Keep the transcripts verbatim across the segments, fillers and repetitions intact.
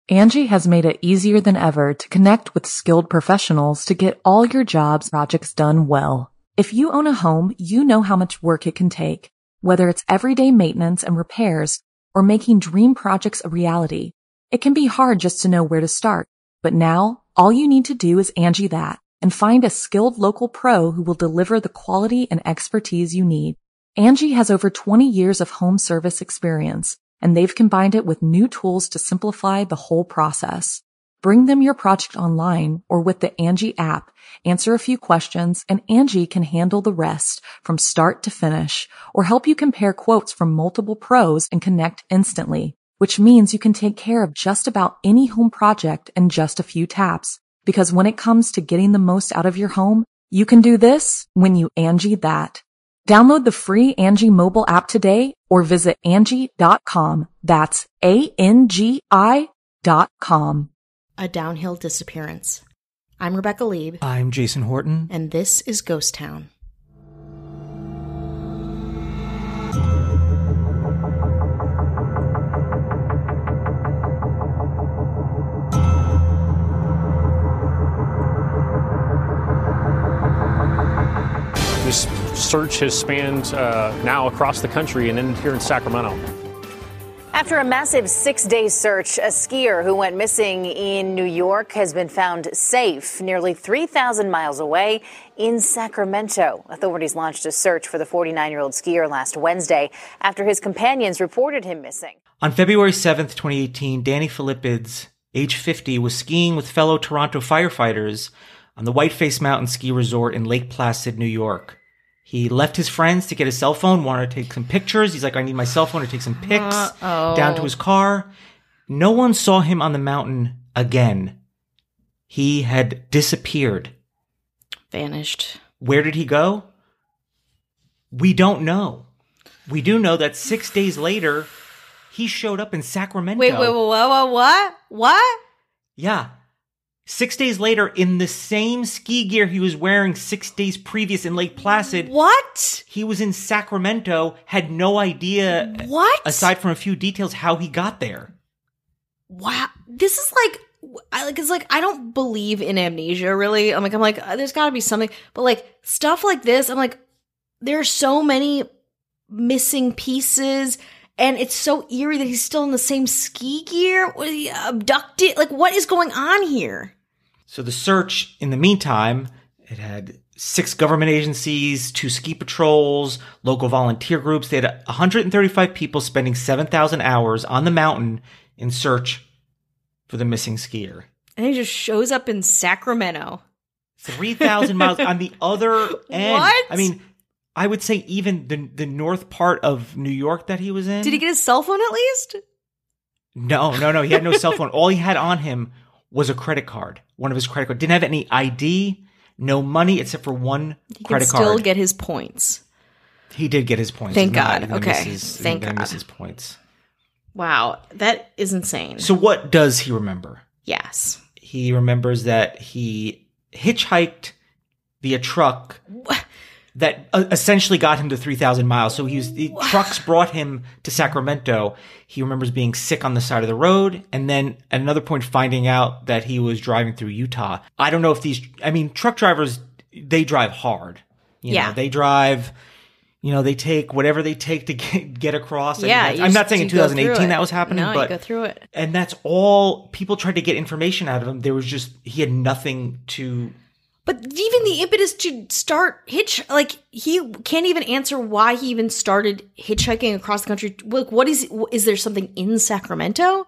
Angie has made it easier than ever to connect with skilled professionals to get all your jobs projects done well. If you own a home, you know how much work it can take, whether it's everyday maintenance and repairs or making dream projects a reality. It can be hard just to know where to start, but now all you need to do is Angie that and find a skilled local pro who will deliver the quality and expertise you need. Angie has over twenty years of home service experience, and they've combined it with new tools to simplify the whole process. Bring them your project online or with the Angie app, answer a few questions, and Angie can handle the rest from start to finish, or help you compare quotes from multiple pros and connect instantly, which means you can take care of just about any home project in just a few taps. Because when it comes to getting the most out of your home, you can do this when you Angie that. Download the free Angie mobile app today or visit Angie dot com. That's A N G I dot com. A Downhill Disappearance. I'm Rebecca Lieb. I'm Jason Horton. And this is Ghost Town. This search has spanned uh, now across the country and then here in Sacramento. After a massive six-day search, a skier who went missing in New York has been found safe nearly three thousand miles away in Sacramento. Authorities launched a search for the forty-nine-year-old skier last Wednesday after his companions reported him missing. On February seventh, twenty eighteen, Danny Philippids, age fifty, was skiing with fellow Toronto firefighters on the Whiteface Mountain Ski Resort in Lake Placid, New York. He left his friends to get his cell phone, wanted to take some pictures. He's like, I need my cell phone to take some pics. Uh-oh. Down to his car. No one saw him on the mountain again. He had disappeared. Vanished. Where did he go? We don't know. We do know that six days later, he showed up in Sacramento. Wait, wait, wait, what, what, what? Yeah. Six days later, in the same ski gear he was wearing six days previous in Lake Placid. What? He was in Sacramento, had no idea. What? Aside from a few details, how he got there. Wow. This is like, I like, it's like, I don't believe in amnesia, really. I'm like, I'm like, uh, there's gotta be something. But like, stuff like this, I'm like, there's so many missing pieces. And it's so eerie that he's still in the same ski gear. Was he abducted? Like, what is going on here? So the search, in the meantime, it had six government agencies, two ski patrols, local volunteer groups. They had one hundred thirty-five people spending seven thousand hours on the mountain in search for the missing skier. And he just shows up in Sacramento. three thousand miles on the other end. What? I mean, I would say even the the north part of New York that he was in. Did he get his cell phone at least? No, no, no. He had no cell phone. All he had on him was a credit card. One of his credit cards. Didn't have any I D, no money except for one he credit card. He card. still get his points. He did get his points. Thank He's God. Not, okay. Miss his, Thank God. Miss his points. Wow. That is insane. So what does he remember? Yes. He remembers that he hitchhiked via truck. What? That uh, essentially got him to three thousand miles. So he was, the trucks brought him to Sacramento. He remembers being sick on the side of the road. And then at another point, finding out that he was driving through Utah. I don't know if these, I mean, truck drivers, they drive hard. You yeah. know, they drive, you know, they take whatever they take to get, get across. Yeah. I mean, I'm not saying in twenty eighteen that was happening, no, but you go through it. And that's all people tried to get information out of him. There was just, he had nothing to. But even the impetus to start hitch, like, he can't even answer why he even started hitchhiking across the country. Like, what is, is there something in Sacramento?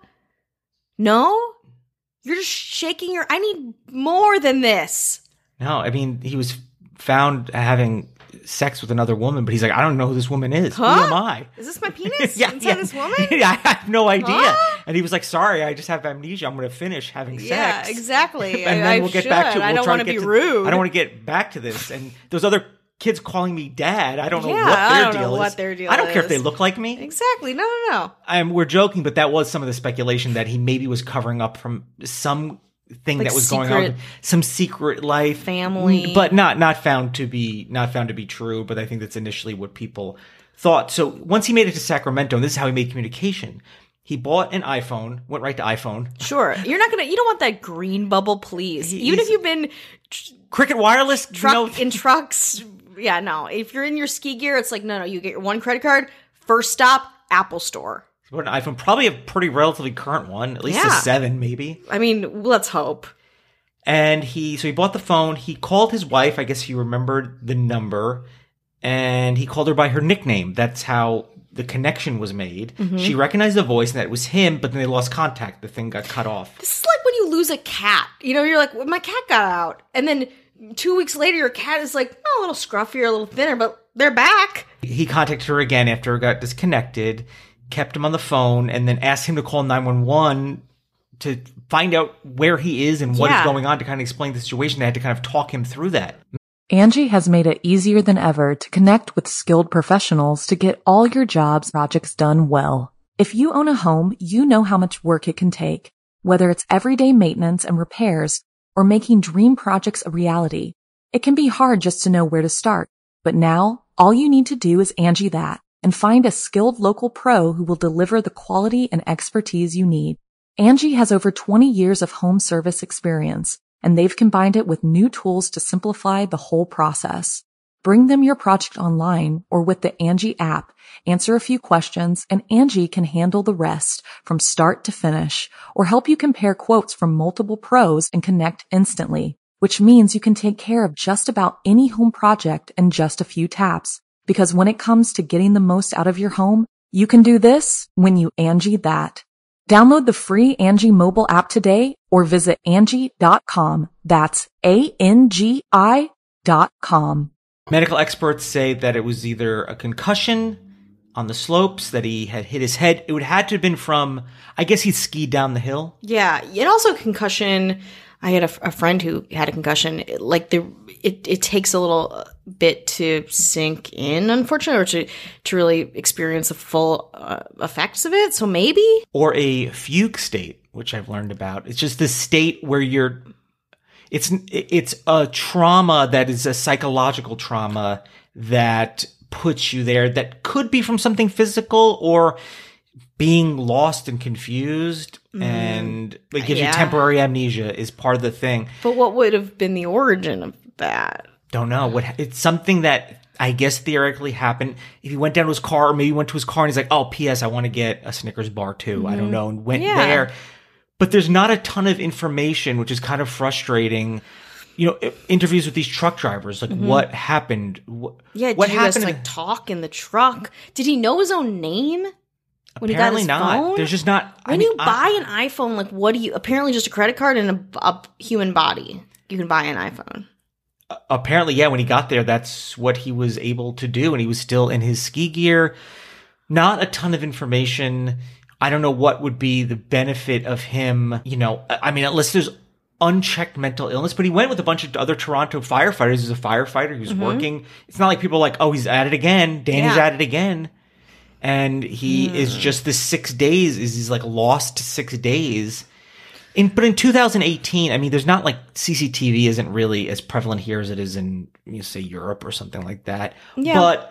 No? You're just shaking your, I need more than this. No, I mean, he was found having sex with another woman, but he's like, I don't know who this woman is. Huh? Who am I? Is this my penis yeah, inside yeah. this woman? Yeah, I have no idea. Huh? And he was like, sorry, I just have amnesia. I'm going to finish having sex. Yeah, exactly. and then I, we'll I get should. back to it. We'll I don't try want to get be to, rude. I don't want to get back to this. And those other kids calling me dad, I don't know yeah, what their I don't deal know is. what their deal I don't is. care if they look like me. Exactly. No, no, no. I'm, we're joking, but that was some of the speculation that he maybe was covering up from some thing Like that was secret going on, some secret life, family, but not not found to be not found to be true. But I think that's initially what people thought. So once he made it to Sacramento, and this is how he made communication. He bought an iPhone, went right to iPhone. Sure. You're not going to, you don't want that green bubble, please. He- Even if he's- you've been tr- Cricket Wireless, truck no, in trucks. Yeah, no. If you're in your ski gear, it's like, no, no, you get your one credit card. First stop, Apple Store. he bought an iPhone, probably a pretty relatively current one, at least Yeah. a seven maybe. I mean, let's hope. And he, so he bought the phone. He called his wife. I guess he remembered the number, and he called her by her nickname. That's how the connection was made. Mm-hmm. She recognized the voice and that it was him, but then they lost contact. The thing got cut off. This is like when you lose a cat. You know, you're like, well, my cat got out. And then two weeks later, your cat is like, oh, a little scruffier, a little thinner, but they're back. He contacted her again after it got disconnected, kept him on the phone, and then asked him to call nine one one to find out where he is and what is Yeah. going on, to kind of explain the situation. They had to kind of talk him through that. Angie has made it easier than ever to connect with skilled professionals to get all your jobs projects done well. If you own a home, you know how much work it can take, whether it's everyday maintenance and repairs or making dream projects a reality. It can be hard just to know where to start, but now all you need to do is Angie that and find a skilled local pro who will deliver the quality and expertise you need. Angie has over twenty years of home service experience, and they've combined it with new tools to simplify the whole process. Bring them your project online or with the Angie app, answer a few questions, and Angie can handle the rest from start to finish, or help you compare quotes from multiple pros and connect instantly, which means you can take care of just about any home project in just a few taps. Because when it comes to getting the most out of your home, you can do this when you Angie that. Download the free Angie mobile app today or visit Angie dot com. That's A N G I dot com. Medical experts say that it was either a concussion on the slopes, that he had hit his head. It would had to have been from, I guess he skied down the hill. Yeah. And also concussion. I had a, a friend who had a concussion. It- Like the, it, it takes a little bit to sink in, unfortunately, or to, to really experience the full uh, effects of it. So maybe. Or a fugue state, which I've learned about. It's just this state where you're, it's, it's a trauma that is a psychological trauma that puts you there, that could be from something physical or being lost and confused, and it gives Yeah. you temporary amnesia is part of the thing. But what would have been the origin of that? Don't know what it's something that I guess theoretically happened. If he went down to his car, or maybe he went to his car and he's like, "Oh, P S I want to get a Snickers bar too." I don't know, and went Yeah. there. But there's not a ton of information, which is kind of frustrating. You know, i- interviews with these truck drivers, like what happened? What, Yeah. what did you guys happened? like talk in the truck? Did he know his own name when he got Apparently his not. phone? There's just not. I When mean, you I- buy an iPhone, like what do you? Apparently, just a credit card and a, a human body. You can buy an iPhone. apparently, yeah, when he got there, that's what he was able to do. And he was still in his ski gear. Not a ton of information. I don't know what would be the benefit of him, you know, I I mean, unless there's unchecked mental illness, but he went with a bunch of other Toronto firefighters. He's a firefighter. He was working. It's not like people are like, oh, he's at it again. Danny's Yeah. at it again. And he is just this six days is he's like lost to six days. In, but in two thousand eighteen, I mean, there's not like C C T V isn't really as prevalent here as it is in, you say, Europe or something like that. Yeah. But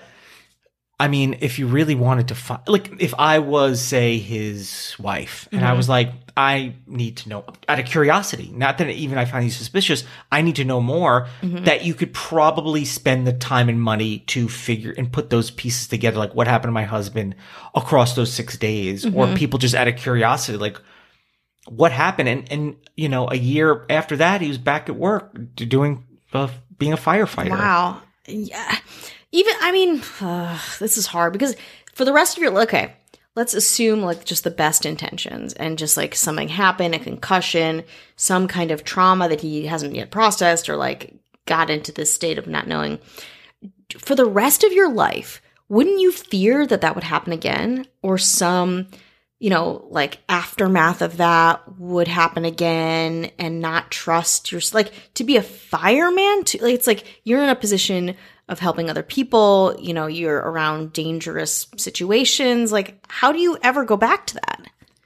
I mean, if you really wanted to find, like, if I was, say, his wife, and I was like, I need to know, out of curiosity, not that even I find you suspicious, I need to know more, that you could probably spend the time and money to figure and put those pieces together, like what happened to my husband across those six days, or people just out of curiosity, like, what happened? And, and, you know, a year after that, he was back at work doing, uh, being a firefighter. Wow. Yeah. Even, I mean, uh, this is hard because for the rest of your, okay, let's assume like just the best intentions and just like something happened, a concussion, some kind of trauma that he hasn't yet processed or like got into this state of not knowing. For the rest of your life, wouldn't you fear that that would happen again, or some, you know, like aftermath of that would happen again, and not trust your, like, to be a fireman, to, like, it's like you're in a position of helping other people, you know, you're around dangerous situations. Like, how do you ever go back to that?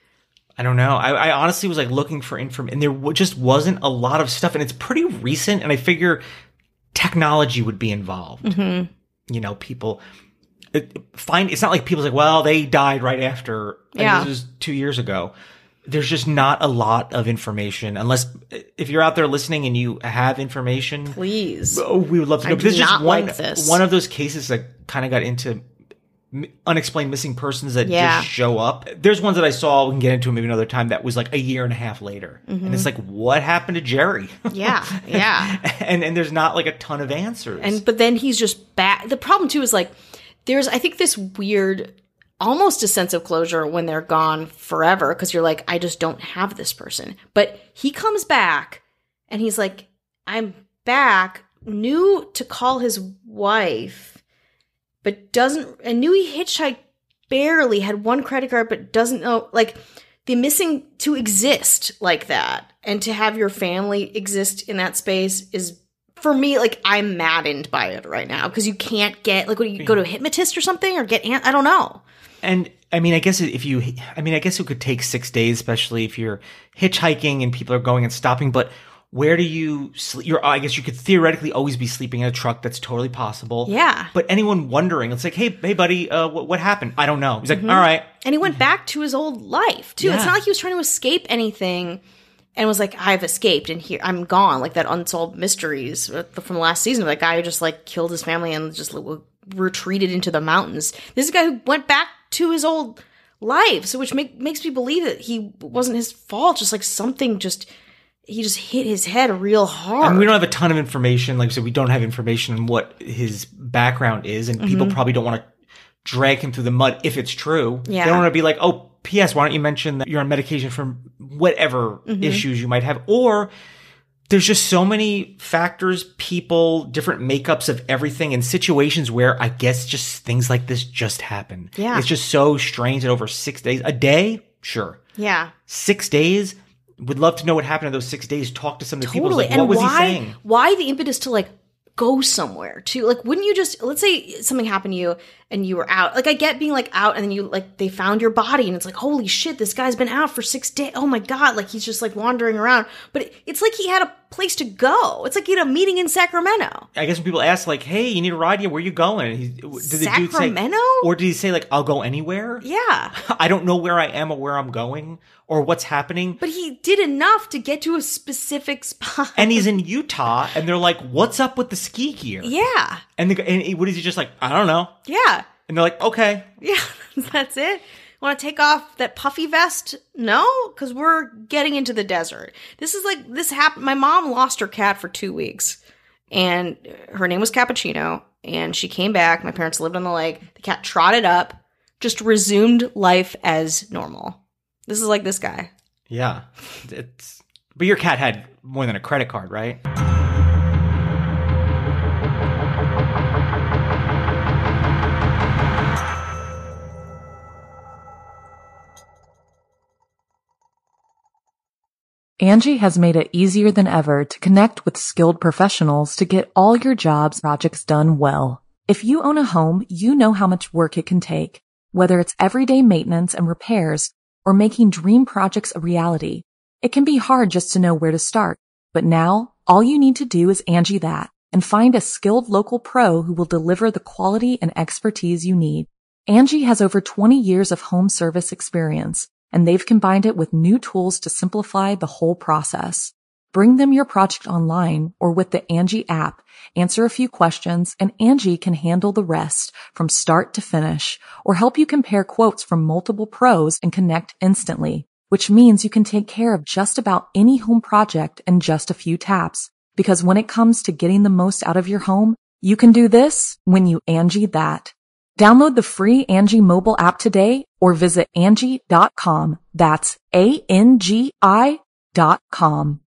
I don't know. I, I honestly was like looking for information, and there w- just wasn't a lot of stuff, and it's pretty recent. And I figure technology would be involved. You know, people. it, find, it's not like people's like, well, they died right after. Like, Yeah. this was two years ago. There's just not a lot of information unless if you're out there listening and you have information, Please. oh, we would love to know. I But do this is just not one, like this. one of those cases that kind of got into m- unexplained missing persons that Yeah. just show up. There's ones that I saw, we can get into maybe another time, that was like a year and a half later. Mm-hmm. And it's like, what happened to Jerry? Yeah, yeah. and and there's not like a ton of answers. And but then he's just back. The problem too is like there's I think this weird almost a sense of closure when they're gone forever because you're like I just don't have this person. But he comes back and he's like I'm back, knew to call his wife, but doesn't and knew he hitchhiked barely, had one credit card but doesn't know like the missing to exist like that and to have your family exist in that space is for me, like, I'm maddened by it right now because you can't get, like, what, you go to a hypnotist or something or get, an- I don't know. And I mean, I guess if you, I mean, I guess it could take six days, especially if you're hitchhiking and people are going and stopping. But where do you sleep? You're, I guess you could theoretically always be sleeping in a truck. That's totally possible. Yeah. But anyone wondering, it's like, hey, hey, buddy, uh, what, what happened? I don't know. He's like, Mm-hmm. all right. And he went back to his old life, too. It's Yeah. not like he was trying to escape anything and was like, I've escaped and here, I'm gone. Like that Unsolved Mysteries from the last season. That guy who just, like, killed his family and just like, retreated into the mountains. This is a guy who went back to his old life, so which make, makes me believe that he wasn't his fault. Just like something just, he just hit his head real hard. I mean, we don't have a ton of information. Like I said, we don't have information on what his background is, and people Mm-hmm. probably don't want to drag him through the mud if it's true. Yeah. They don't want to be like, oh, P S, why don't you mention that you're on medication for whatever Mm-hmm. issues you might have? Or there's just so many factors, people, different makeups of everything, and situations where I guess just things like this just happen. Yeah. It's just so strange that over six days, a day, sure. yeah. Six days, would love to know what happened in those six days. Talk to some of the people. Totally. Like, and what was why, he saying? Why the impetus to like go somewhere to like, wouldn't you just, let's say something happened to you and you were out. Like I get being like out and then you like, they found your body and it's like, holy shit, this guy's been out for six days. Oh my God. Like he's just like wandering around, but it, it's like he had a place to go. It's like he had a meeting in Sacramento. I guess when people ask, like, hey, you need a ride? Yeah, where are you going? He, did the dude say, Sacramento? or did he say, like, I'll go anywhere? Yeah. I don't know where I am or where I'm going or what's happening. But he did enough to get to a specific spot. And he's in Utah, and they're like, what's up with the ski gear? yeah. And, the, and he, what is he just like, I don't know. Yeah. And they're like, okay. Yeah. That's it. Want to take off that puffy vest? No, because we're getting into the desert. This is like, this happened. My mom lost her cat for two weeks, and her name was Cappuccino, and she came back. My parents lived on the lake. The cat trotted up, just resumed life as normal. This is like this guy. Yeah. It's, but your cat had more than a credit card, right? Angie has made it easier than ever to connect with skilled professionals to get all your jobs projects done well. If you own a home, you know how much work it can take, whether it's everyday maintenance and repairs or making dream projects a reality. It can be hard just to know where to start, but now all you need to do is Angie that and find a skilled local pro who will deliver the quality and expertise you need. Angie has over twenty years of home service experience, and they've combined it with new tools to simplify the whole process. Bring them your project online or with the Angie app, answer a few questions, and Angie can handle the rest from start to finish or help you compare quotes from multiple pros and connect instantly, which means you can take care of just about any home project in just a few taps. Because when it comes to getting the most out of your home, you can do this when you Angie that. Download the free Angie mobile app today or visit Angie dot com. That's A N G I dot com.